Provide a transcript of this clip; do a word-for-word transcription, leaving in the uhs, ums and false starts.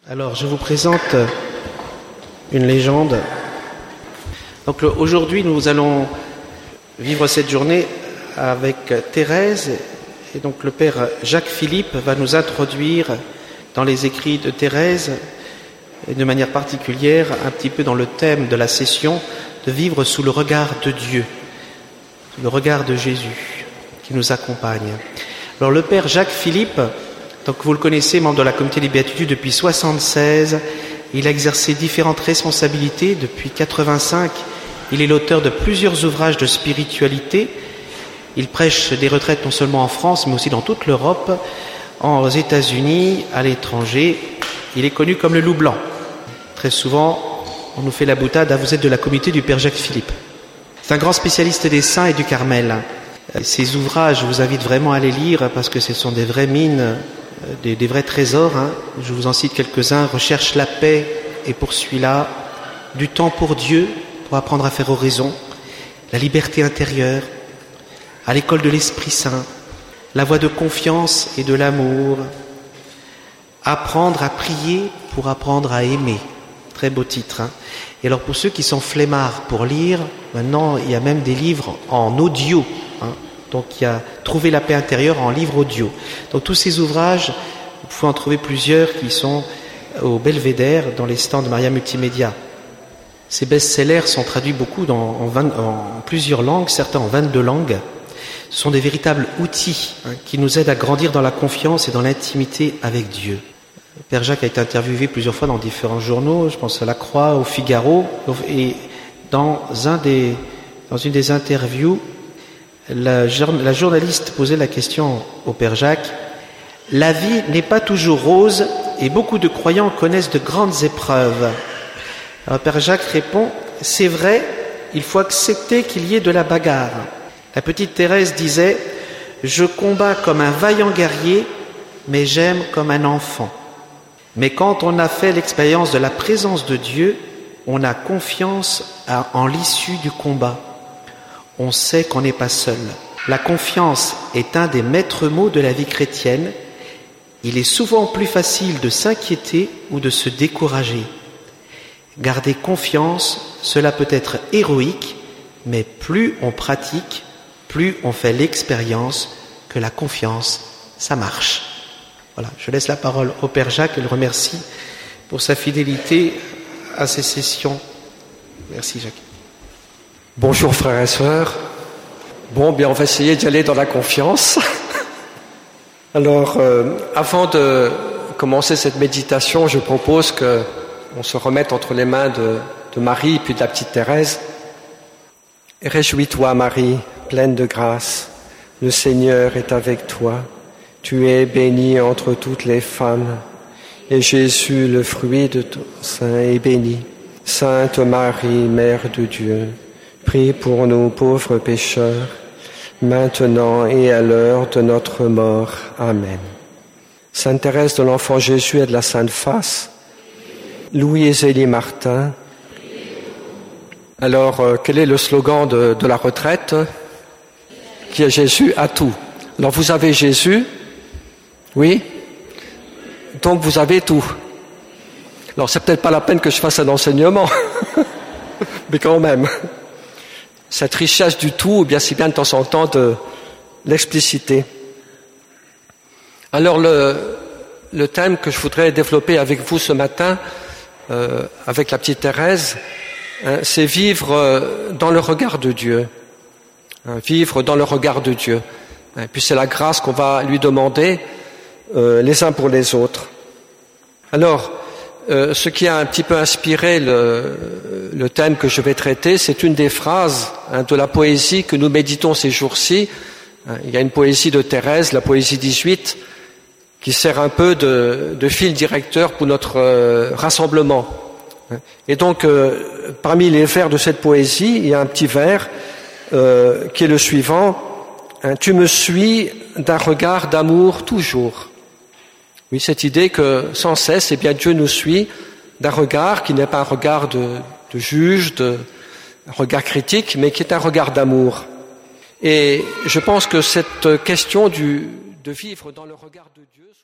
Alors, je vous présente une légende. Donc, le, aujourd'hui, nous allons vivre cette journée avec Thérèse. Et donc, le père Jacques-Philippe va nous introduire dans les écrits de Thérèse, et de manière particulière, un petit peu dans le thème de la session, de vivre sous le regard de Dieu, sous le regard de Jésus, qui nous accompagne. Alors, le père Jacques-Philippe, donc vous le connaissez, membre de la communauté des béatitudes depuis soixante-seize, il a exercé différentes responsabilités depuis quatre-vingt-cinq. Il est l'auteur de plusieurs ouvrages de spiritualité. Il prêche des retraites non seulement en France, mais aussi dans toute l'Europe, aux États-Unis, à l'étranger. Il est connu comme le loup blanc. Très souvent, on nous fait la boutade, ah, vous êtes de la communauté du père Jacques-Philippe. C'est un grand spécialiste des saints et du Carmel. Ces ouvrages, je vous invite vraiment à les lire parce que ce sont des vraies mines, des, des vrais trésors. Hein. Je vous en cite quelques-uns. Recherche la paix et poursuis-la. Du temps pour Dieu, pour apprendre à faire oraison. La liberté intérieure. À l'école de l'Esprit Saint. La voie de confiance et de l'amour. Apprendre à prier pour apprendre à aimer. Très beau titre. Hein. Et alors pour ceux qui sont flemmards pour lire, maintenant il y a même des livres en audio. Hein. Donc il y a Trouver la paix intérieure en livre audio. Donc tous ces ouvrages, vous pouvez en trouver plusieurs qui sont au Belvédère, dans les stands de Maria Multimédia. Ces best-sellers sont traduits beaucoup dans, en, vingt, en plusieurs langues, certains en vingt-deux langues. Ce sont des véritables outils hein, qui nous aident à grandir dans la confiance et dans l'intimité avec Dieu. Le Père Jacques a été interviewé plusieurs fois dans différents journaux, je pense à La Croix, au Figaro, et dans, un des, dans une des interviews, la, la journaliste posait la question au Père Jacques: « La vie n'est pas toujours rose et beaucoup de croyants connaissent de grandes épreuves. » Alors le Père Jacques répond: « C'est vrai, il faut accepter qu'il y ait de la bagarre. » La petite Thérèse disait: « Je combats comme un vaillant guerrier, mais j'aime comme un enfant. Mais quand on a fait l'expérience de la présence de Dieu, on a confiance à, en l'issue du combat. On sait qu'on n'est pas seul. La confiance est un des maîtres mots de la vie chrétienne. Il est souvent plus facile de s'inquiéter ou de se décourager. Garder confiance, cela peut être héroïque, mais plus on pratique, plus on fait l'expérience que la confiance, ça marche. » Voilà, je laisse la parole au Père Jacques et le remercie pour sa fidélité à ces sessions. Merci Jacques. Bonjour frères et sœurs. Bon, bien on va essayer d'y aller dans la confiance. Alors, euh, avant de commencer cette méditation, je propose qu'on se remette entre les mains de, de Marie puis de la petite Thérèse. Réjouis-toi Marie, pleine de grâce, le Seigneur est avec toi. Tu es bénie entre toutes les femmes, et Jésus, le fruit de ton sein, est béni. Sainte Marie, Mère de Dieu, prie pour nous pauvres pécheurs, maintenant et à l'heure de notre mort. Amen. Sainte Thérèse de l'Enfant Jésus et de la Sainte Face, Louis et Zélie Martin. Alors, euh, quel est le slogan de, de la retraite? Qui est Jésus à tout. Alors, vous avez Jésus, oui, donc vous avez tout. Alors, c'est peut-être pas la peine que je fasse un enseignement, mais quand même, cette richesse du tout, eh bien, c'est bien de temps en temps de l'expliciter. Alors, le, le thème que je voudrais développer avec vous ce matin, euh, avec la petite Thérèse, hein, c'est vivre euh, dans le regard de Dieu. Hein, vivre dans le regard de Dieu. Et puis c'est la grâce qu'on va lui demander euh, les uns pour les autres. Alors, euh, ce qui a un petit peu inspiré le, le thème que je vais traiter, c'est une des phrases hein, de la poésie que nous méditons ces jours-ci. Hein, il y a une poésie de Thérèse, la poésie dix-huit, qui sert un peu de, de fil directeur pour notre euh, rassemblement. Et donc, euh, parmi les vers de cette poésie, il y a un petit vers euh, qui est le suivant. Hein, tu me suis d'un regard d'amour toujours. Oui, cette idée que sans cesse, eh bien, Dieu nous suit d'un regard qui n'est pas un regard de, de juge, de, un regard critique, mais qui est un regard d'amour. Et je pense que cette question du, de vivre dans le regard de Dieu